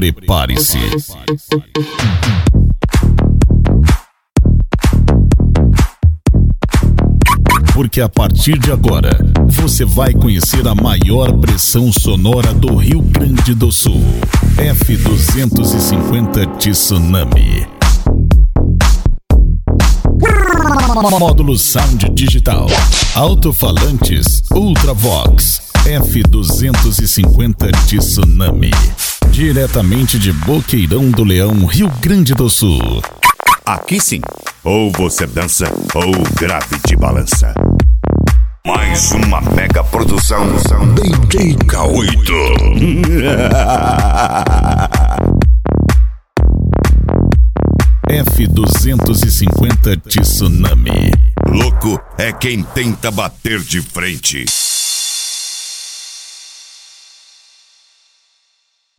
prepare-se. Porque a partir de agora, você vai conhecer a maior pressão sonora do Rio Grande do Sul. F250 Tsunami. Módulo Sound Digital. Alto-falantes Ultravox. F250 Tsunami. Diretamente de Boqueirão do Leão, Rio Grande do Sul. Aqui sim, ou você dança ou o grave te balança. Mais uma mega produção DJ K8. F250 Tsunami. Louco é quem tenta bater de frente.